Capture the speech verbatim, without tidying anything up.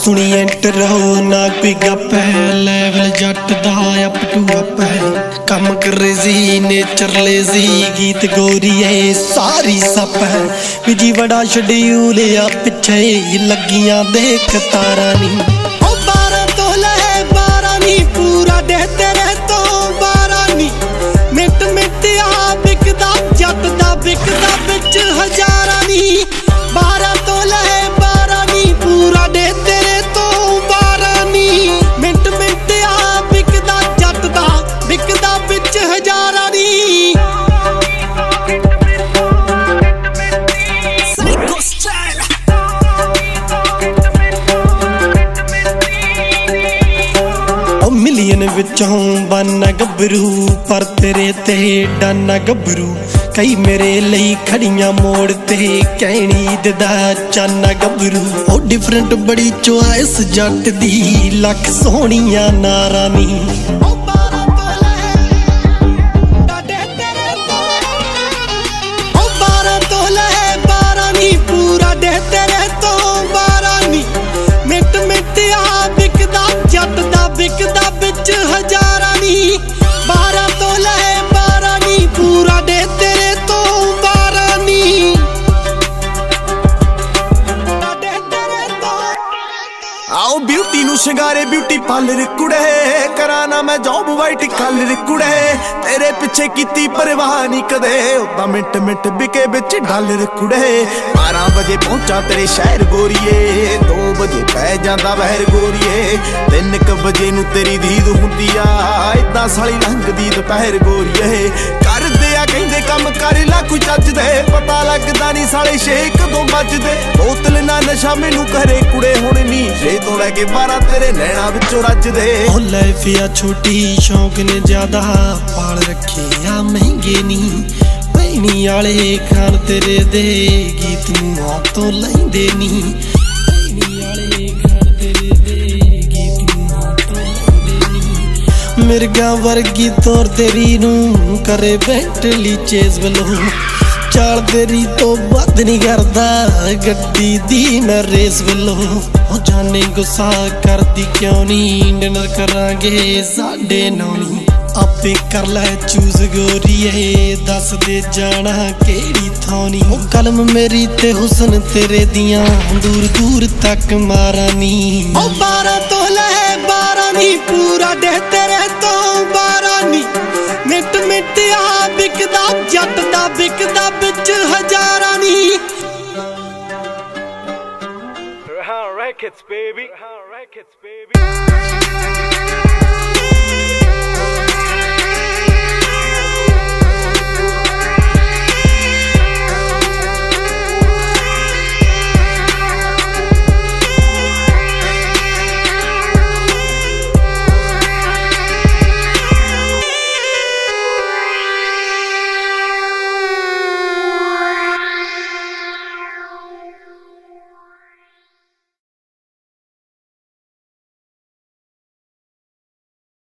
सुनी इंटरो ना कोई गप है, लेवल जट दा अप टू अप है। कम क्रेजी नेचर लेजी, गीत गोरीए सारी सप है। बिजी बड़ा शेड्यूल आ पिछे लगियां देख तारा नी। ओ बारह तो ले बारह नी, पूरा डे तेरे तो बारह नी। मिट मिट आ बिकदा जट दा बिकदा बिच हजारा नी। बारह तो ले बारह नी, पूरा डे तेरे तो बारह नी। मिंट मिंट आ बिकदा जट दा बिकदा बिच हजारा नी। मिलियन विचों बन गबरू, पर तेरे ते डन गबरू। कई मेरे लई खड़ियां मोड़ ते, कहनी दा चन्न गबरू। ओ डिफरेंट बड़ी चॉइस जट दी, लख सोहणियां नारा नी। पूरा डे तेरे तो बारह नी। मिंट मिंट आ बिकदा जट दा बिकदा बिच हजारा नी। बारह तो ले बारह नी, पूरा डे तेरे तो बारह नी। आओ ब्यूटी नू शिंगारे ब्यूटी पार्लर कुड़े, कराना मैं जॉब वाइट कलर कुड़े। तेरे पिछे कीती परवाह नहीं कदे, उदा मिंट मिंट बिके बिच डॉलर कुड़े। बारह बजे पहुंचा तेरे शहर गोरीए, दो बजे पै जांदा बहर गोरीए। तीन क बजे नू तेरी दीद हुंदी आ, इदां साली लंघदी दोपहर गोरीए। कर दे आ कहंदे कम कर ला कोई चज दे, पता लगदा नहीं साले छे कदों बजदे। बोतल ना नशा मैनू करे कुड़े हुण नी, छे तो लैके बारह तेरे नैना विचों रजदे। ओ लाइफिया छोटी शौक ने ज्यादा, पाल रखे आ महंगे नी। पैनी आले खान तेरे दे, गीत नूं आ तो लैंदे नी। पैनी आले खान तेरे दे, गीत नूं आ तो लैंदे नी। मिर्गा वर्गी तौर तेरी नूं करे बेंटली चेज वलो। चाल तेरी तो बद नहीं करदा, गड्डी दी मैं रेस वलो। हो जाने गुस्सा करदी क्यों नी, डिनर करांगे साढ़े नौ नी। आपे कर लै चूज गोरीए, दस दे जाना केड़ी थौनी। ओ कलम मेरी ते हुसन तेरे दियां, दूर दूर तक मारा नी। ओ बारह तो ले बारह नी, पूरा डे तेरे तो बारह नी। मिंट मिंट आ बिकदा जट दा बिकदा बिच हजारा नी। Records, baby. Records, baby.